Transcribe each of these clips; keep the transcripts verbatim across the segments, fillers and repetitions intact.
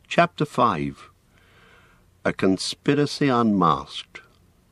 Chapter five. A Conspiracy Unmasked.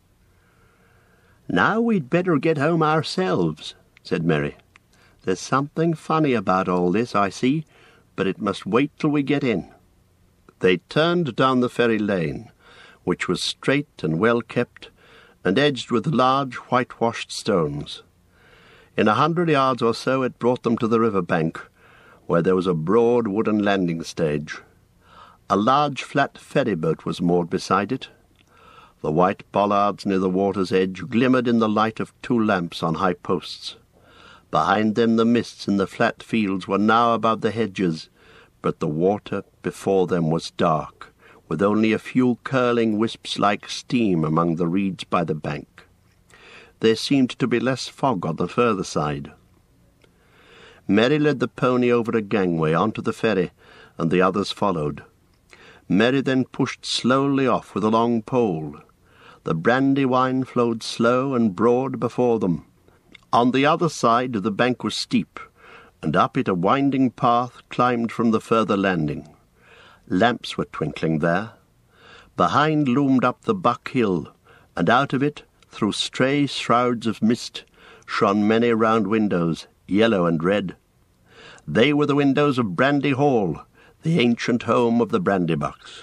"Now we'd better get home ourselves," said Mary. "There's something funny about all this, I see, but it must wait till we get in." They turned down the ferry lane, which was straight and well kept, and edged with large whitewashed stones. In a hundred yards or so it brought them to the river bank, where there was a broad wooden landing stage. A large flat ferry-boat was moored beside it. The white bollards near the water's edge glimmered in the light of two lamps on high posts. Behind them the mists in the flat fields were now above the hedges, but the water before them was dark, with only a few curling wisps like steam among the reeds by the bank. There seemed to be less fog on the further side. Mary led the pony over a gangway onto the ferry, and the others followed. Mary then pushed slowly off with a long pole. The Brandywine flowed slow and broad before them. On the other side the bank was steep, and up it a winding path climbed from the further landing. Lamps were twinkling there. Behind loomed up the Buck Hill, and out of it, through stray shrouds of mist, shone many round windows, yellow and red. They were the windows of Brandy Hall, the ancient home of the Brandybucks.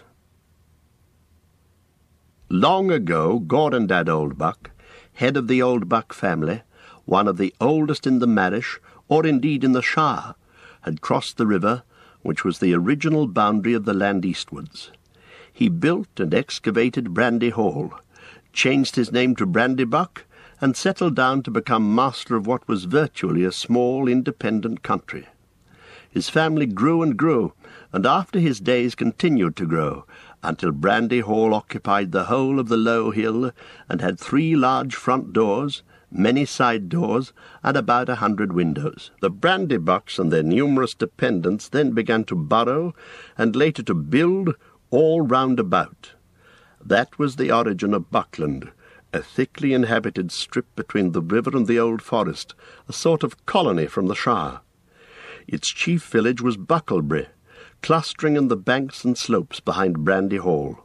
Long ago, Gordondad Oldbuck, head of the Oldbuck family, one of the oldest in the Marish, or indeed in the Shire, had crossed the river, which was the original boundary of the land eastwards. He built and excavated Brandy Hall, changed his name to Brandybuck, and settled down to become master of what was virtually a small independent country. His family grew and grew, and after his days continued to grow, until Brandy Hall occupied the whole of the low hill, and had three large front doors, many side doors, and about a hundred windows. The Brandybucks and their numerous dependents then began to burrow, and later to build, all round about. That was the origin of Buckland, a thickly inhabited strip between the river and the old forest, a sort of colony from the Shire. Its chief village was Bucklebury, clustering in the banks and slopes behind Brandy Hall.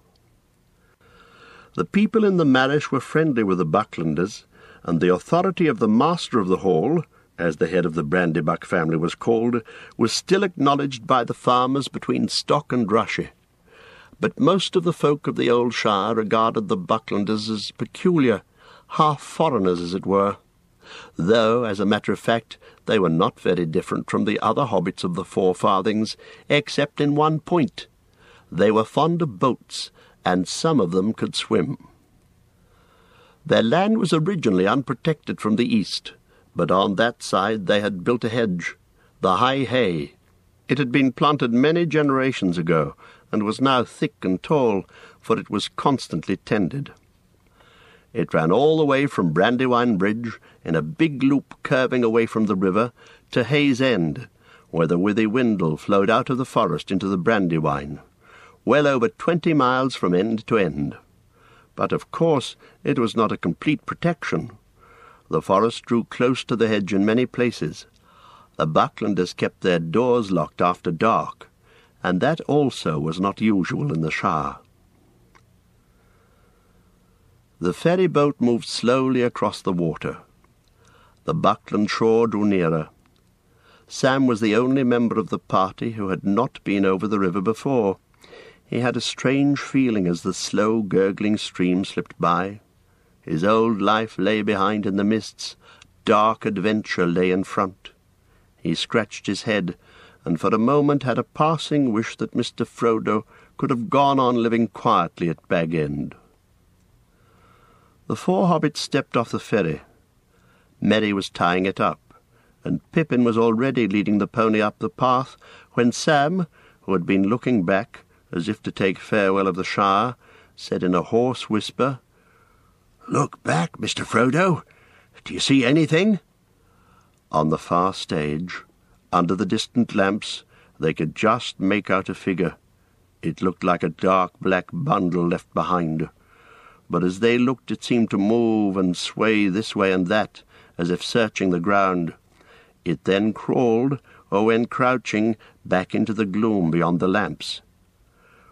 The people in the Marish were friendly with the Bucklanders, and the authority of the master of the hall, as the head of the Brandybuck family was called, was still acknowledged by the farmers between Stock and Rushy. But most of the folk of the old Shire regarded the Bucklanders as peculiar, half foreigners, as it were, though, as a matter of fact, they were not very different from the other hobbits of the forefathings, except in one point. They were fond of boats, and some of them could swim. Their land was originally unprotected from the east, but on that side they had built a hedge, the High Hay. It had been planted many generations ago, and was now thick and tall, for it was constantly tended. It ran all the way from Brandywine Bridge, in a big loop curving away from the river, to Hayes End, where the Withy Windle flowed out of the forest into the Brandywine, well over twenty miles from end to end. But, of course, it was not a complete protection. The forest drew close to the hedge in many places. The Bucklanders kept their doors locked after dark, and that also was not usual in the Shire. The ferry-boat moved slowly across the water. The Buckland shore drew nearer. Sam was the only member of the party who had not been over the river before. He had a strange feeling as the slow, gurgling stream slipped by. His old life lay behind in the mists. Dark adventure lay in front. He scratched his head, and for a moment had a passing wish that Mister Frodo could have gone on living quietly at Bag End. The four hobbits stepped off the ferry. Merry was tying it up, and Pippin was already leading the pony up the path, when Sam, who had been looking back, as if to take farewell of the Shire, said in a hoarse whisper, "Look back, Mister Frodo. Do you see anything?" On the far stage, under the distant lamps, they could just make out a figure. It looked like a dark black bundle left behind. But as they looked it seemed to move and sway this way and that, as if searching the ground. It then crawled, or went crouching, back into the gloom beyond the lamps.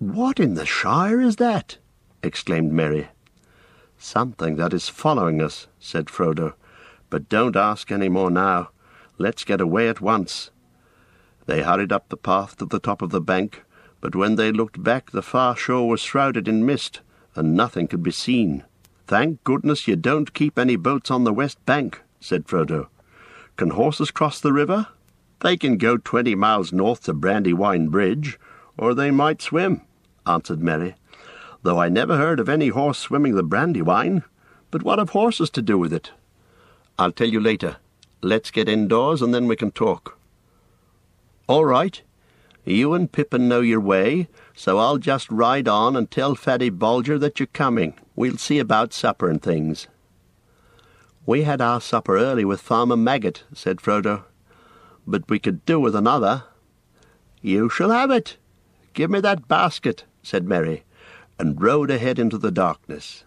"What in the Shire is that?" exclaimed Merry. "Something that is following us," said Frodo. "But don't ask any more now. Let's get away at once." They hurried up the path to the top of the bank, but when they looked back the far shore was shrouded in mist, and nothing could be seen. "Thank goodness you don't keep any boats on the west bank," said Frodo. "Can horses cross the river?" "They can go twenty miles north to Brandywine Bridge, or they might swim," answered Merry, "though I never heard of any horse swimming the Brandywine. But what have horses to do with it?" "I'll tell you later. Let's get indoors, and then we can talk." "All right. You and Pippin know your way, so I'll just ride on and tell Fatty Bolger that you're coming. We'll see about supper and things." "We had our supper early with Farmer Maggot," said Frodo, "but we could do with another." "You shall have it. Give me that basket," said Merry, and rode ahead into the darkness.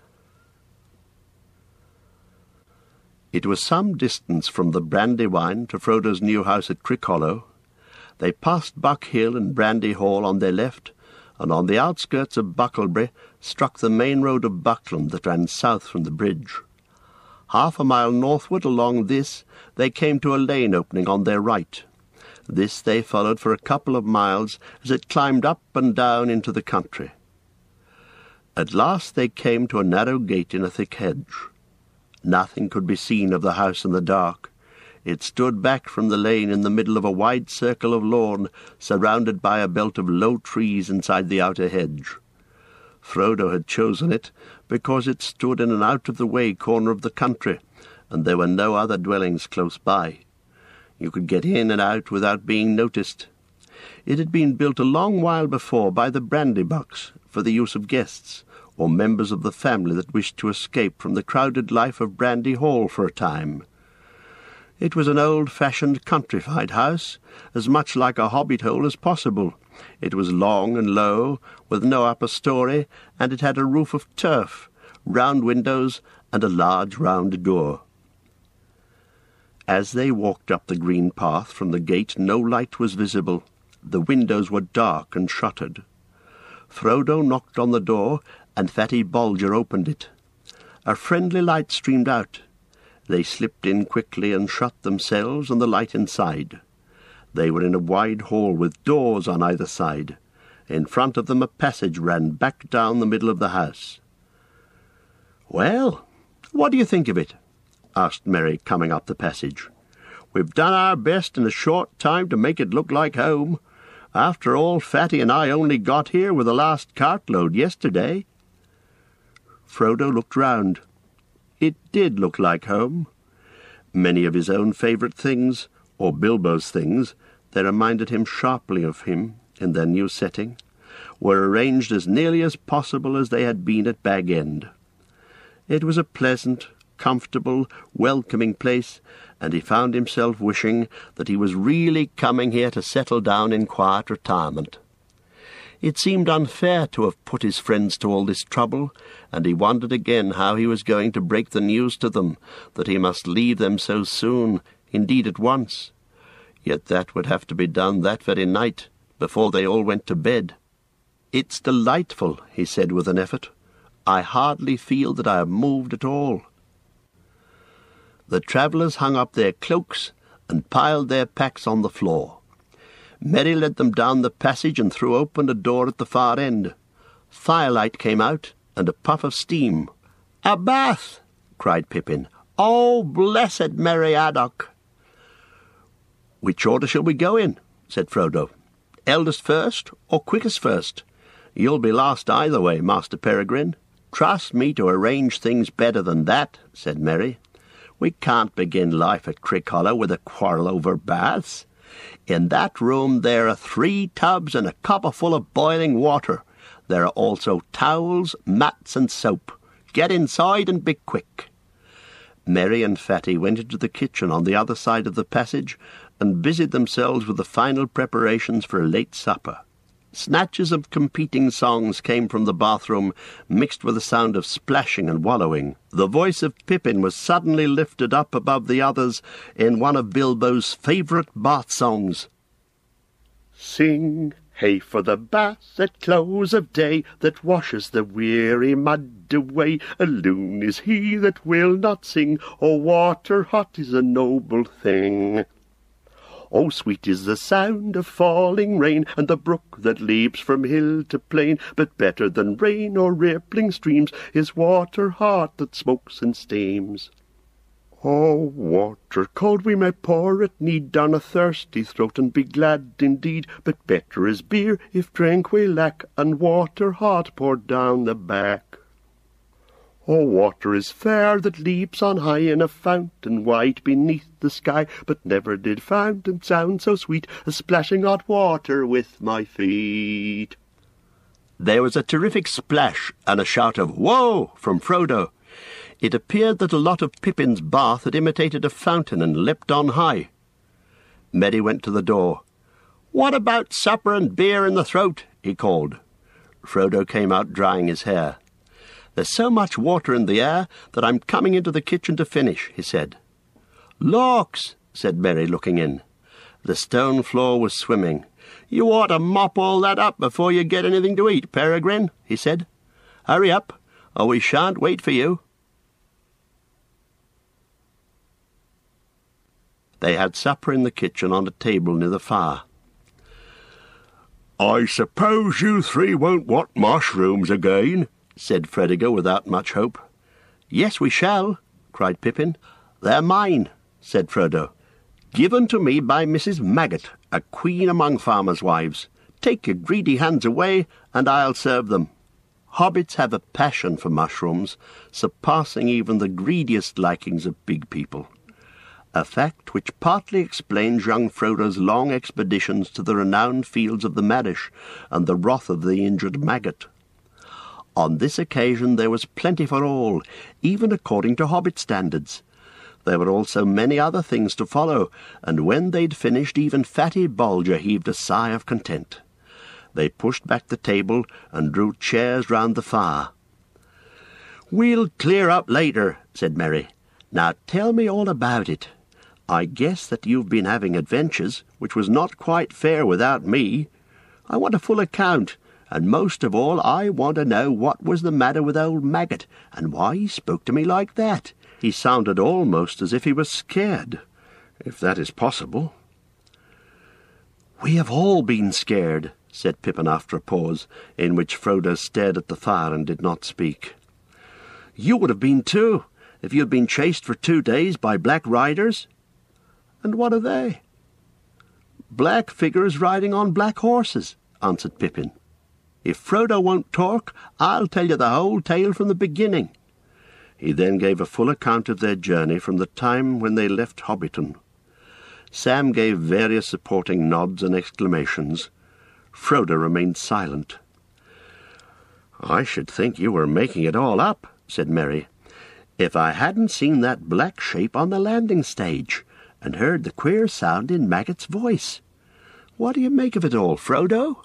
It was some distance from the Brandywine to Frodo's new house at Crickhollow. They passed Buck Hill and Brandy Hall on their left, and on the outskirts of Bucklebury struck the main road of Buckland that ran south from the bridge. Half a mile northward along this they came to a lane opening on their right. This they followed for a couple of miles as it climbed up and down into the country. At last they came to a narrow gate in a thick hedge. Nothing could be seen of the house in the dark. It stood back from the lane in the middle of a wide circle of lawn, surrounded by a belt of low trees inside the outer hedge. Frodo had chosen it because it stood in an out-of-the-way corner of the country, and there were no other dwellings close by. You could get in and out without being noticed. It had been built a long while before by the Brandybucks for the use of guests, or members of the family that wished to escape from the crowded life of Brandy Hall for a time. It was an old-fashioned countrified house, as much like a hobbit hole as possible. It was long and low, with no upper story, and it had a roof of turf, round windows, and a large round door. As they walked up the green path from the gate, no light was visible. The windows were dark and shuttered. Frodo knocked on the door, and Fatty Bolger opened it. A friendly light streamed out. They slipped in quickly and shut themselves and the light inside. They were in a wide hall with doors on either side. In front of them a passage ran back down the middle of the house. "Well, what do you think of it?" asked Merry, coming up the passage. "We've done our best in a short time to make it look like home. After all, Fatty and I only got here with the last cartload yesterday." Frodo looked round. It did look like home. Many of his own favourite things, or Bilbo's things, that reminded him sharply of him in their new setting, were arranged as nearly as possible as they had been at Bag End. It was a pleasant, comfortable, welcoming place, and he found himself wishing that he was really coming here to settle down in quiet retirement. It seemed unfair to have put his friends to all this trouble, and he wondered again how he was going to break the news to them, that he must leave them so soon, indeed at once. Yet that would have to be done that very night, before they all went to bed. "It's delightful," he said with an effort. "I hardly feel that I have moved at all." The travellers hung up their cloaks and piled their packs on the floor. Merry led them down the passage and threw open a door at the far end. Firelight came out, and a puff of steam. "A bath!" cried Pippin. "Oh, blessed Meriadoc!" "Which order shall we go in?" said Frodo. "Eldest first, or quickest first? You'll be last either way, Master Peregrine." "Trust me to arrange things better than that," said Merry. "We can't begin life at Crickhollow with a quarrel over baths. In that room there are three tubs and a copper full of boiling water. There are also towels, mats, and soap. Get inside and be quick." Merry and Fatty went into the kitchen on the other side of the passage and busied themselves with the final preparations for a late supper. Snatches of competing songs came from the bathroom, mixed with the sound of splashing and wallowing. The voice of Pippin was suddenly lifted up above the others in one of Bilbo's favourite bath songs. "Sing, Hey for the bath at close of day, that washes the weary mud away. A loon is he that will not sing, or water hot is a noble thing. Oh, sweet is the sound of falling rain, and the brook that leaps from hill to plain. But better than rain or rippling streams is water hot that smokes and steams. Oh, water cold we may pour at need down a thirsty throat, and be glad indeed. But better is beer, if drink we lack, and water hot poured down the back. Oh, water is fair that leaps on high in a fountain white beneath the sky. But never did fountain sound so sweet as splashing hot water with my feet. There was a terrific splash and a shout of "Whoa!" from Frodo. It appeared that a lot of Pippin's bath had imitated a fountain and leapt on high. Merry went to the door. "What about supper and beer in the throat?" he called. Frodo came out drying his hair. "There's so much water in the air that I'm coming into the kitchen to finish," he said. "Lawks," said Merry, looking in. The stone floor was swimming. "You ought to mop all that up before you get anything to eat, Peregrine," he said. "Hurry up, or we shan't wait for you." They had supper in the kitchen on a table near the fire. "I suppose you three won't want mushrooms again?" said Frediga without much hope. "Yes, we shall," cried Pippin. "They're mine," said Frodo. "Given to me by Missus Maggot, a queen among farmers' wives. Take your greedy hands away, and I'll serve them." Hobbits have a passion for mushrooms, surpassing even the greediest likings of big people. A fact which partly explains young Frodo's long expeditions to the renowned fields of the Marish and the wrath of the injured Maggot. On this occasion there was plenty for all, even according to Hobbit standards. There were also many other things to follow, and when they'd finished, even Fatty Bolger heaved a sigh of content. They pushed back the table and drew chairs round the fire. "We'll clear up later," said Merry. "Now tell me all about it. I guess that you've been having adventures, which was not quite fair without me. I want a full account, and most of all I want to know what was the matter with old Maggot, and why he spoke to me like that. He sounded almost as if he was scared, if that is possible." "We have all been scared," said Pippin after a pause, in which Frodo stared at the fire and did not speak. "You would have been too, if you had been chased for two days by black riders." "And what are they?" "Black figures riding on black horses," answered Pippin. "If Frodo won't talk, I'll tell you the whole tale from the beginning." He then gave a full account of their journey from the time when they left Hobbiton. Sam gave various supporting nods and exclamations. Frodo remained silent. "I should think you were making it all up," said Merry, "if I hadn't seen that black shape on the landing stage, and heard the queer sound in Maggot's voice. What do you make of it all, Frodo?"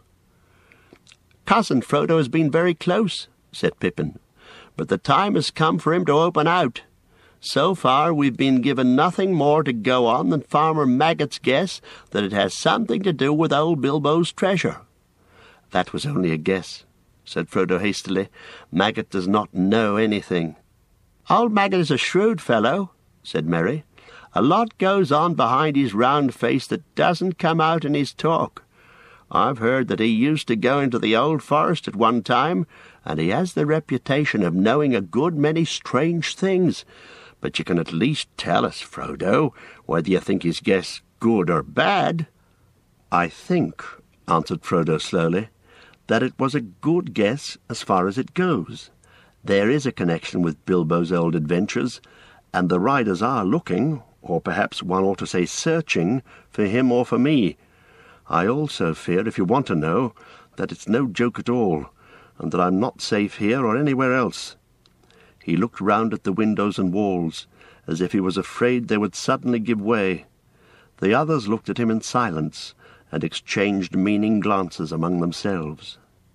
"Cousin Frodo has been very close," said Pippin, "but the time has come for him to open out. So far we've been given nothing more to go on than Farmer Maggot's guess that it has something to do with old Bilbo's treasure." "That was only a guess," said Frodo hastily. "Maggot does not know anything." "Old Maggot is a shrewd fellow," said Merry. "A lot goes on behind his round face that doesn't come out in his talk. I've heard that he used to go into the old forest at one time, and he has the reputation of knowing a good many strange things. But you can at least tell us, Frodo, whether you think his guess good or bad." "I think," answered Frodo slowly, "that it was a good guess as far as it goes. There is a connection with Bilbo's old adventures, and the riders are looking, or perhaps one ought to say searching, for him or for me. I also fear, if you want to know, that it's no joke at all, and that I'm not safe here or anywhere else." He looked round at the windows and walls, as if he was afraid they would suddenly give way. The others looked at him in silence, and exchanged meaning glances among themselves.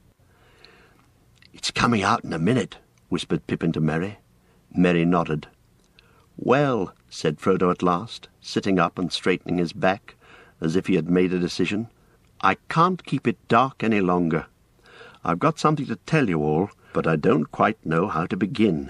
"It's coming out in a minute," whispered Pippin to Merry. Merry nodded. "Well," said Frodo at last, sitting up and straightening his back, as if he had made a decision, I can't keep it dark any longer. I've got something to tell you all, but I don't quite know how to begin."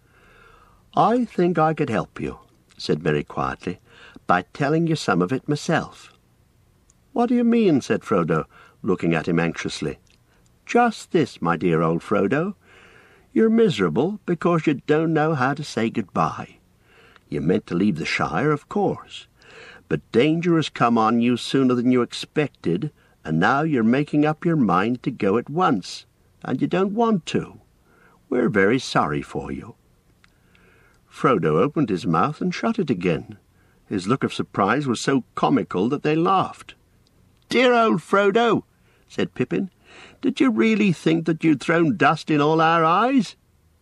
"I think I could help you," said Merry quietly, "by telling you some of it myself." "What do you mean?" said Frodo, looking at him anxiously. "Just this, my dear old Frodo. You're miserable because you don't know how to say goodbye. You meant to leave the Shire, of course, but danger has come on you sooner than you expected, and now you're making up your mind to go at once, and you don't want to. We're very sorry for you." Frodo opened his mouth and shut it again. His look of surprise was so comical that they laughed. "Dear old Frodo," said Pippin, "did you really think that you'd thrown dust in all our eyes?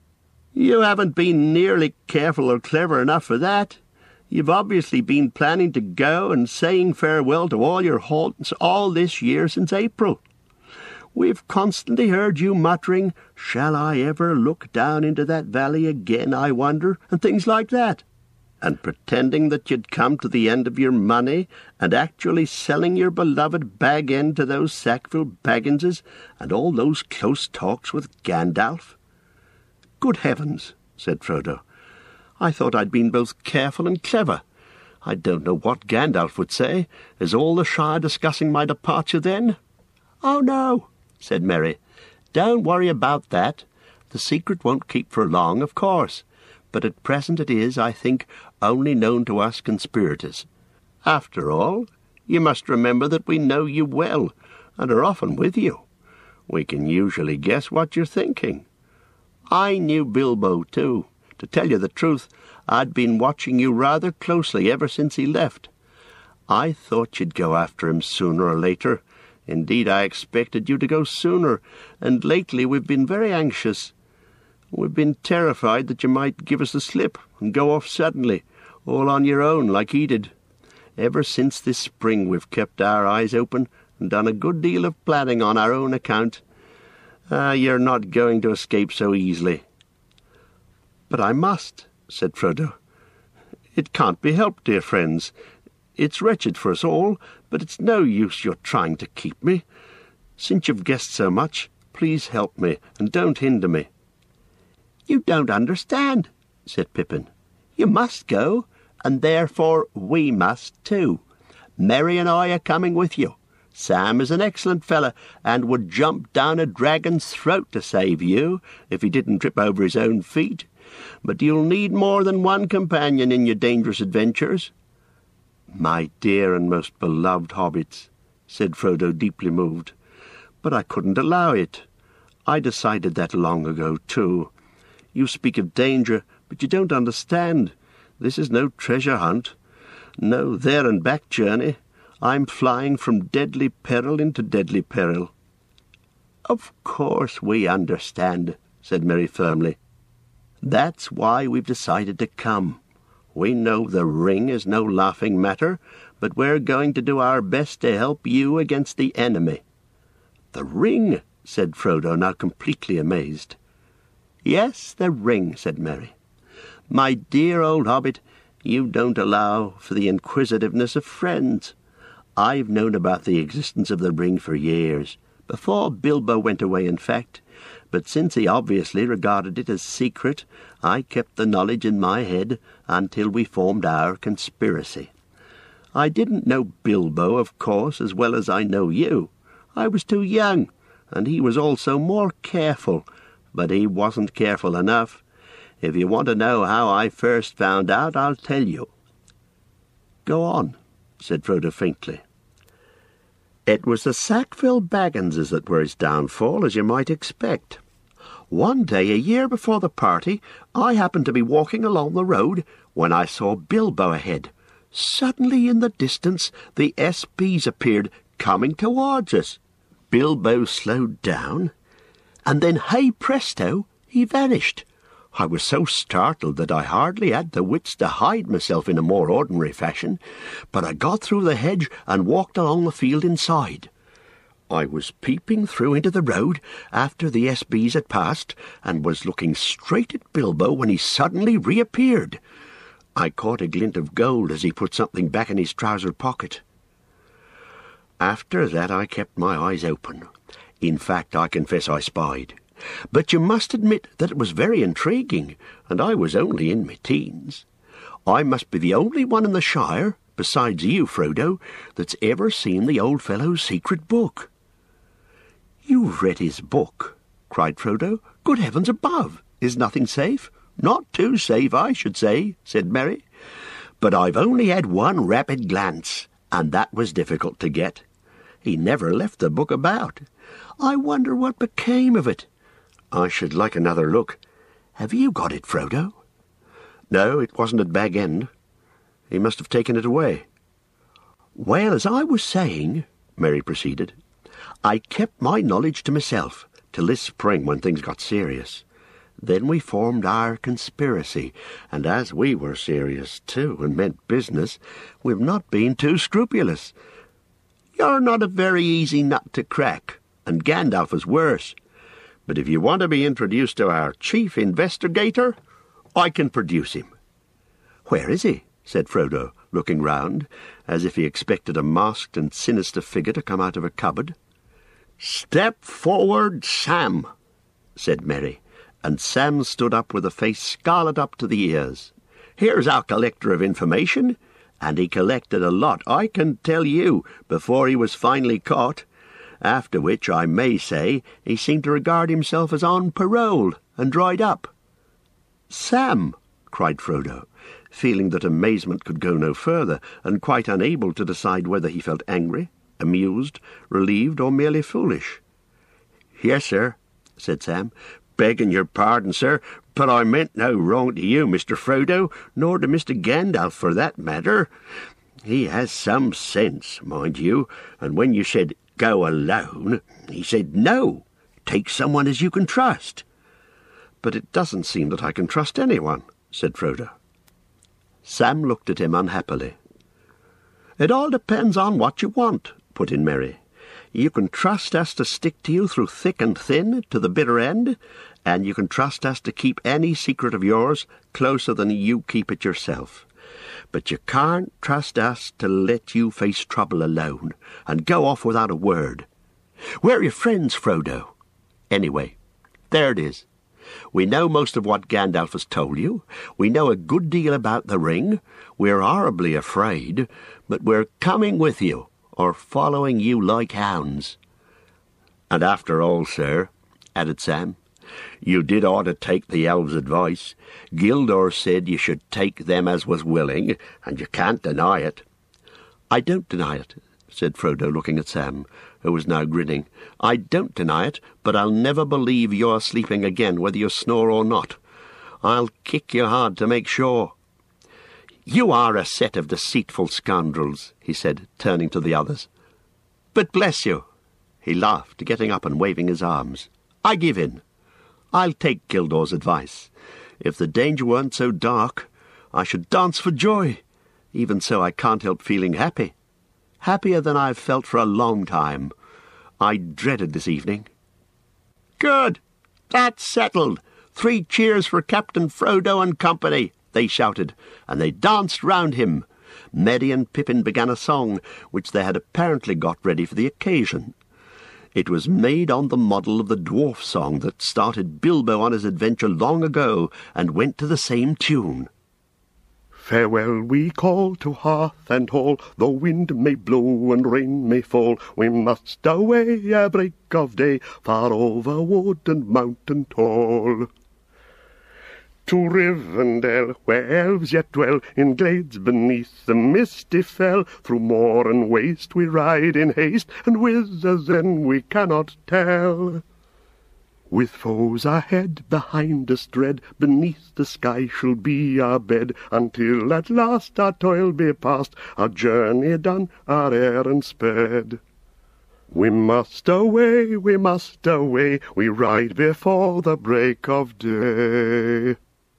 You haven't been nearly careful or clever enough for that. You've obviously been planning to go and saying farewell to all your haunts all this year since April. We've constantly heard you muttering, 'Shall I ever look down into that valley again, I wonder?' and things like that, and pretending that you'd come to the end of your money, and actually selling your beloved Bag End to those Sackville Bagginses, and all those close talks with Gandalf." "Good heavens," said Frodo. "I thought I'd been both careful and clever. I don't know what Gandalf would say. Is all the Shire discussing my departure then?" "Oh, no," said Merry. "Don't worry about that. The secret won't keep for long, of course, but at present it is, I think, only known to us conspirators. After all, you must remember that we know you well, and are often with you. We can usually guess what you're thinking. I knew Bilbo, too. To tell you the truth, I'd been watching you rather closely ever since he left. I thought you'd go after him sooner or later. Indeed, I expected you to go sooner, and lately we've been very anxious. We've been terrified that you might give us the slip and go off suddenly, all on your own like he did. Ever since this spring we've kept our eyes open and done a good deal of planning on our own account. Ah, you're not going to escape so easily." "But I must," said Frodo. "It can't be helped, dear friends. It's wretched for us all, but it's no use your trying to keep me. Since you've guessed so much, please help me, and don't hinder me." "You don't understand," said Pippin. "You must go, and therefore we must too. Merry and I are coming with you. Sam is an excellent fellow, and would jump down a dragon's throat to save you, if he didn't trip over his own feet. But you'll need more than one companion in your dangerous adventures." "My dear and most beloved hobbits," said Frodo, deeply moved, "but I couldn't allow it. I decided that long ago, too. You speak of danger, but you don't understand. This is no treasure hunt, no there-and-back journey. I'm flying from deadly peril into deadly peril." "Of course we understand," said Merry firmly. "That's why we've decided to come. We know the ring is no laughing matter, but we're going to do our best to help you against the enemy." "The ring?" said Frodo, now completely amazed. "Yes, the ring," said Merry. "My dear old hobbit, you don't allow for the inquisitiveness of friends. I've known about the existence of the ring for years, before Bilbo went away, in fact, but since he obviously regarded it as secret, I kept the knowledge in my head until we formed our conspiracy. I didn't know Bilbo, of course, as well as I know you. I was too young, and he was also more careful, but he wasn't careful enough. If you want to know how I first found out, I'll tell you." "Go on," said Frodo faintly. "It was the Sackville Bagginses that were his downfall, as you might expect. One day, a year before the party, I happened to be walking along the road when I saw Bilbo ahead. Suddenly, in the distance, the S Bs appeared, coming towards us. Bilbo slowed down, and then, hey presto, he vanished. I was so startled that I hardly had the wits to hide myself in a more ordinary fashion, but I got through the hedge and walked along the field inside. I was peeping through into the road after the S Bs had passed, and was looking straight at Bilbo when he suddenly reappeared. I caught a glint of gold as he put something back in his trouser pocket. After that I kept my eyes open. In fact, I confess I spied. But you must admit that it was very intriguing, and I was only in my teens. I must be the only one in the Shire, besides you, Frodo, that's ever seen the old fellow's secret book." "You've read his book?" cried Frodo. "Good heavens above! Is nothing safe?" "Not too safe, I should say," said Merry. "But I've only had one rapid glance, and that was difficult to get. He never left the book about. I wonder what became of it. I should like another look. Have you got it, Frodo?" "No, it wasn't at Bag End. He must have taken it away." "Well, as I was saying," Merry proceeded, "I kept my knowledge to myself till this spring when things got serious. Then we formed our conspiracy, and as we were serious too and meant business, we've not been too scrupulous. You're not a very easy nut to crack, and Gandalf is worse. But if you want to be introduced to our chief investigator, I can produce him." "Where is he?" said Frodo, looking round, as if he expected a masked and sinister figure to come out of a cupboard. "Step forward, Sam," said Merry, and Sam stood up with a face scarlet up to the ears. "Here's our collector of information, and he collected a lot, I can tell you, before he was finally caught, after which I may say he seemed to regard himself as on parole and dried up." "Sam!" cried Frodo, feeling that amazement could go no further, and quite unable to decide whether he felt angry, amused, relieved, or merely foolish. "Yes, sir," said Sam. "Begging your pardon, sir, but I meant no wrong to you, Mister Frodo, nor to Mister Gandalf for that matter. He has some sense, mind you, and when you said, 'Go alone,' he said, 'No, take someone as you can trust.'" "But it doesn't seem that I can trust anyone," said Frodo. Sam looked at him unhappily. "It all depends on what you want," put in Merry. "You can trust us to stick to you through thick and thin, to the bitter end, and you can trust us to keep any secret of yours closer than you keep it yourself. But you can't trust us to let you face trouble alone, and go off without a word. We're your friends, Frodo. Anyway, there it is. We know most of what Gandalf has told you. We know a good deal about the ring. We're horribly afraid, but we're coming with you, or following you like hounds." "And after all, sir," added Sam, "you did ought to take the elves' advice. Gildor said you should take them as was willing, and you can't deny it." "I don't deny it," said Frodo, looking at Sam, who was now grinning. "I don't deny it, but I'll never believe you're sleeping again, whether you snore or not. I'll kick you hard to make sure." "You are a set of deceitful scoundrels," he said, turning to the others. "But bless you," he laughed, getting up and waving his arms, "I give in. I'll take Gildor's advice. If the danger weren't so dark, I should dance for joy. Even so, I can't help feeling happy. Happier than I've felt for a long time. I dreaded this evening." "Good! That's settled! Three cheers for Captain Frodo and company!" they shouted, and they danced round him. Merry and Pippin began a song, which they had apparently got ready for the occasion. It was made on the model of the dwarf song that started Bilbo on his adventure long ago, and went to the same tune. Farewell we call to hearth and hall, though wind may blow and rain may fall, we must away ere break of day, far over wood and mountain tall. To Rivendell, where elves yet dwell, in glades beneath the misty fell, through moor and waste we ride in haste, and whither then we cannot tell. With foes ahead, behind us dread, beneath the sky shall be our bed, until at last our toil be past, our journey done, our errand sped. We must away, we must away, we ride before the break of day.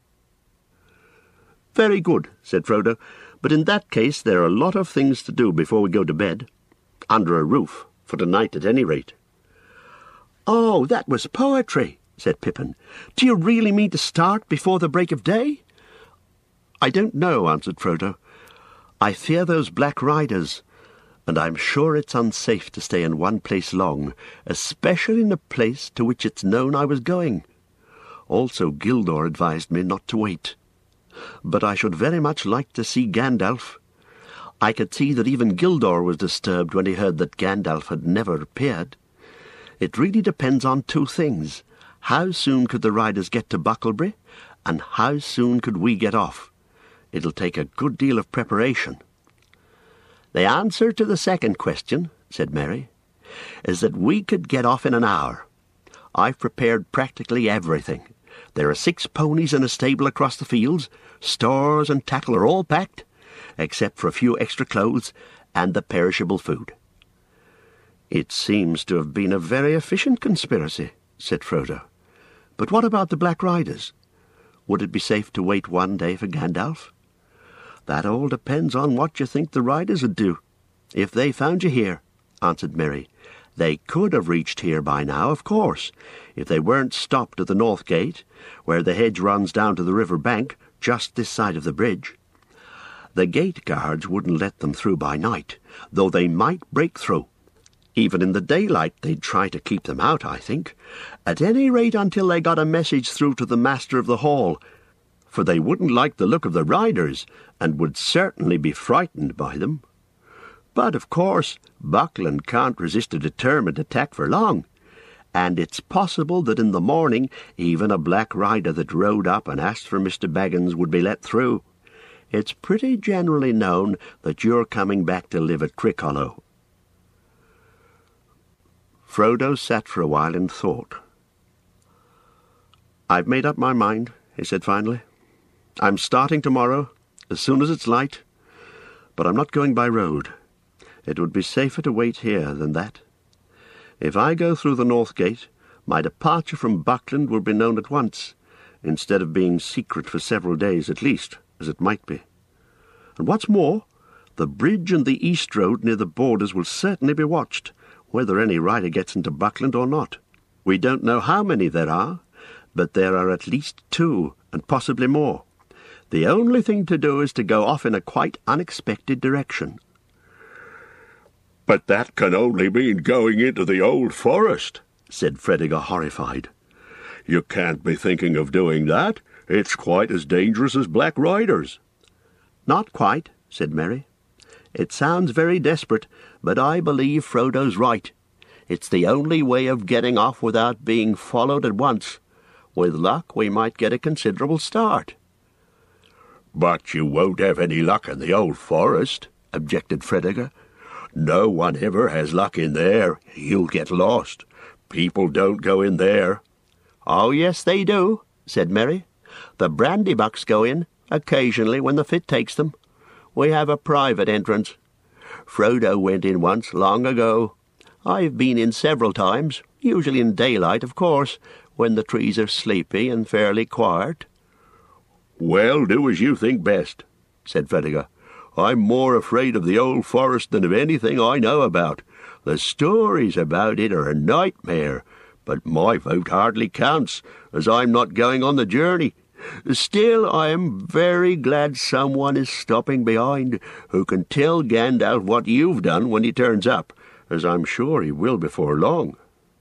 "Very good," said Frodo, "but in that case there are a lot of things to do before we go to bed. Under a roof, for tonight at any rate." "Oh, that was poetry," said Pippin. "Do you really mean to start before the break of day?" "I don't know," answered Frodo. "I fear those black riders, and I'm sure it's unsafe to stay in one place long, especially in a place to which it's known I was going. Also, Gildor advised me not to wait. But I should very much like to see Gandalf. I could see that even Gildor was disturbed when he heard that Gandalf had never appeared. It really depends on two things. How soon could the riders get to Bucklebury, and how soon could we get off? It'll take a good deal of preparation. The answer to the second question, said Mary, is that we could get off in an hour. I've prepared practically everything. There are six ponies in a stable across the fields. Stores and tackle are all packed, except for a few extra clothes and the perishable food. It seems to have been a very efficient conspiracy, said Frodo. But what about the Black Riders? Would it be safe to wait one day for Gandalf? That all depends on what you think the riders would do. If they found you here, answered Merry, they could have reached here by now, of course, if they weren't stopped at the North Gate, where the hedge runs down to the river bank, just this side of the bridge. The gate guards wouldn't let them through by night, though they might break through. Even in the daylight they'd try to keep them out, I think, at any rate until they got a message through to the Master of the Hall, for they wouldn't like the look of the riders, and would certainly be frightened by them. But, of course, Buckland can't resist a determined attack for long, and it's possible that in the morning even a black rider that rode up and asked for Mister Baggins would be let through. It's pretty generally known that you're coming back to live at Crickhollow. Frodo sat for a while in thought. "I've made up my mind," he said finally. "I'm starting tomorrow, as soon as it's light, but I'm not going by road. It would be safer to wait here than that. If I go through the North Gate, my departure from Buckland will be known at once, instead of being secret for several days at least, as it might be. And what's more, the bridge and the east road near the borders will certainly be watched, whether any rider gets into Buckland or not. We don't know how many there are, but there are at least two, and possibly more. The only thing to do is to go off in a quite unexpected direction." "But that can only mean going into the Old Forest," said Fredegar, horrified. "You can't be thinking of doing that. It's quite as dangerous as Black Riders." "Not quite," said Merry. "It sounds very desperate, but I believe Frodo's right. It's the only way of getting off without being followed at once. With luck, we might get a considerable start." "But you won't have any luck in the Old Forest," objected Fredegar. "No one ever has luck in there. You'll get lost. People don't go in there." "Oh, yes, they do," said Merry. "The Brandybucks go in, occasionally when the fit takes them. We have a private entrance. Frodo went in once, long ago. I've been in several times, usually in daylight, of course, when the trees are sleepy and fairly quiet." "Well, do as you think best," said Fredegar. "I'm more afraid of the Old Forest than of anything I know about. The stories about it are a nightmare, but my vote hardly counts, as I'm not going on the journey. Still, I am very glad someone is stopping behind who can tell Gandalf what you've done when he turns up, as I'm sure he will before long."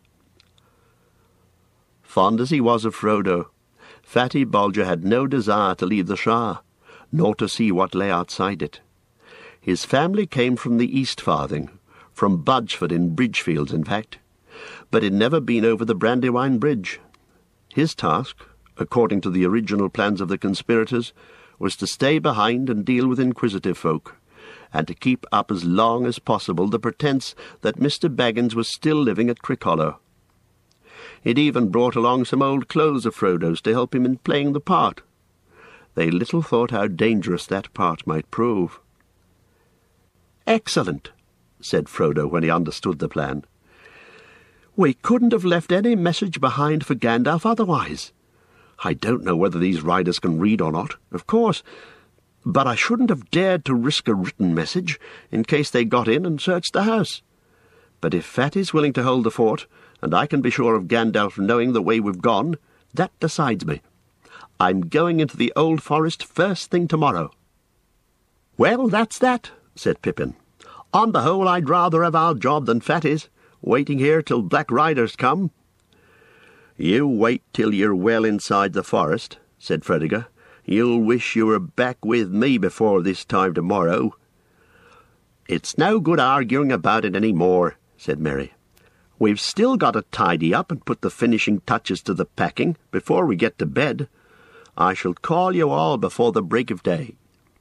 Fond as he was of Frodo, Fatty Bolger had no desire to leave the Shire, nor to see what lay outside it. His family came from the East Farthing, from Budgeford in Bridgefields, in fact, but had never been over the Brandywine Bridge. His task, according to the original plans of the conspirators, was to stay behind and deal with inquisitive folk, and to keep up as long as possible the pretence that Mister Baggins was still living at Crickhollow. It even brought along some old clothes of Frodo's to help him in playing the part. They little thought how dangerous that part might prove. "Excellent," said Frodo when he understood the plan. "We couldn't have left any message behind for Gandalf otherwise. I don't know whether these riders can read or not, of course, but I shouldn't have dared to risk a written message in case they got in and searched the house. But if Fatty's willing to hold the fort, and I can be sure of Gandalf knowing the way we've gone, that decides me. I'm going into the Old Forest first thing tomorrow." "Well, that's that," said Pippin. On the whole, I'd rather have our job than Fatty's, waiting here till Black Riders come." "You wait till you're well inside the forest," said Fredegar. "You'll wish you were back with me before this time tomorrow." "It's no good arguing about it any more," said Merry. "We've still got to tidy up and put the finishing touches to the packing before we get to bed. I shall call you all before the break of day."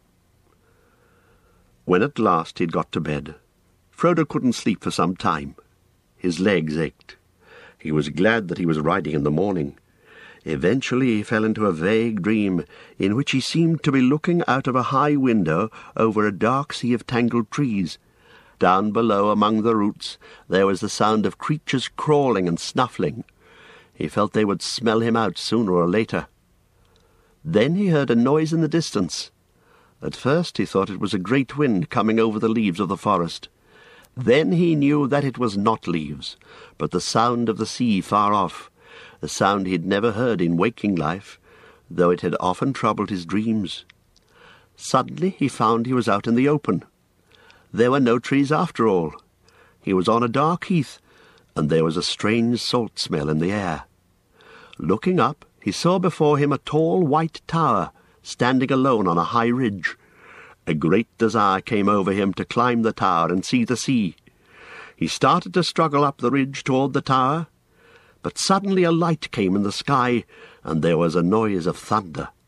When at last he'd got to bed, Frodo couldn't sleep for some time. His legs ached. He was glad that he was riding in the morning. Eventually he fell into a vague dream in which he seemed to be looking out of a high window over a dark sea of tangled trees. Down below among the roots there was the sound of creatures crawling and snuffling. He felt they would smell him out sooner or later. Then he heard a noise in the distance. At first he thought it was a great wind coming over the leaves of the forest. Then he knew that it was not leaves, but the sound of the sea far off, a sound he had never heard in waking life, though it had often troubled his dreams. Suddenly he found he was out in the open. There were no trees after all. He was on a dark heath, and there was a strange salt smell in the air. Looking up, he saw before him a tall white tower, standing alone on a high ridge. A great desire came over him to climb the tower and see the sea. He started to struggle up the ridge toward the tower, but suddenly a light came in the sky, and there was a noise of thunder.